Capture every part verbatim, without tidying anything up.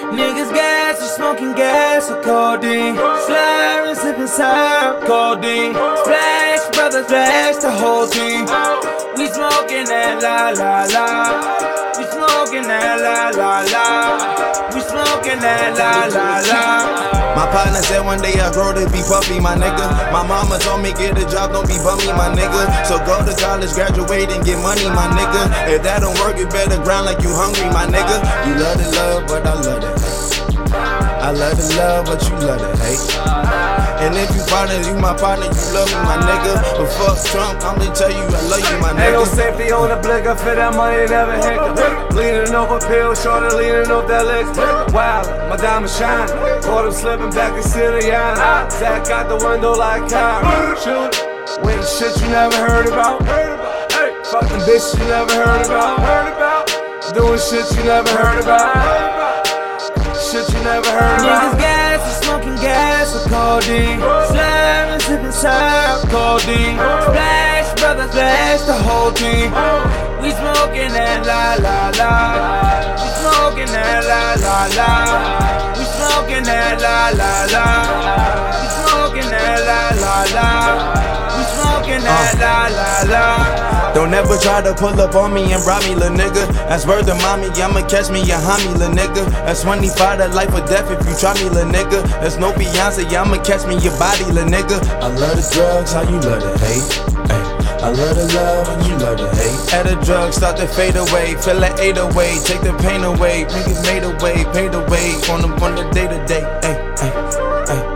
Niggas gas, we smoking gas or codeine. Slurring, sipping syrup, codeine. Splash, brothers, splash the whole team. We smoking that la la la. We smoking that la la la. We smoking that la la la. My partner said one day I grow to be puffy, my nigga. My mama told me get a job, don't be bummy, my nigga. So go to college, graduate, and get money, my nigga. If that don't work, you better grind like you hungry, my nigga. You love to love, but I love to hate. I love to love, but you love to hate. And if you partner, you my partner, you love me, my nigga. But fuck Trump, I'm gonna tell you I love you, my nigga. Ain't no safety on the blick, I feel that money never hit them. Leaning over pill, shorty leaning off that lick. Wow, my diamond shine. Caught him slipping back in Siciliana. Zach out the window like Kyle. Shoot, with shit you never heard about. Hey, fucking bitch you never heard about. Doing shit you never heard about. Shit you never heard about. Niggas gas, we smoking gas or codeine. Slurring, sipping syrup, codeine. Splash, brothers, splash the whole team. We smoking that la la la. We smoking that la la la. We smoking that la la la. We smoking that la la la. We smoking that la la la. Don't ever try to pull up on me and rob me, lil' nigga. That's word to mommy, I'ma catch me a homie, lil' nigga. That's twenty-five to life or death if you try me, lil' nigga. That's no Beyonce, I'ma catch me your body, lil' nigga. I love the drugs, how you love to hate. Ay, I love the love and you love to hate. At the drugs start to fade away, feel like eight away, take the pain away. Niggas made away, paid away, on them on the day to day. Ay, ay, ay.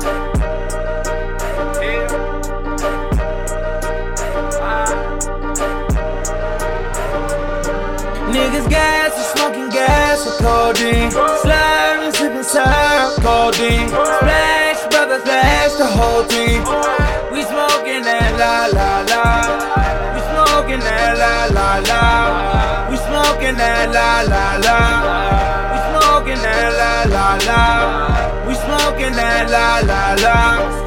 Niggas gas, we smoking gas or codeine. Slurring, sipping syrup, codeine. Splash, brothers, splash the whole team. We smoking that la la la. We smoking that la la la. We smoking that la la la. We smoking that la la la. We smoking that la la la.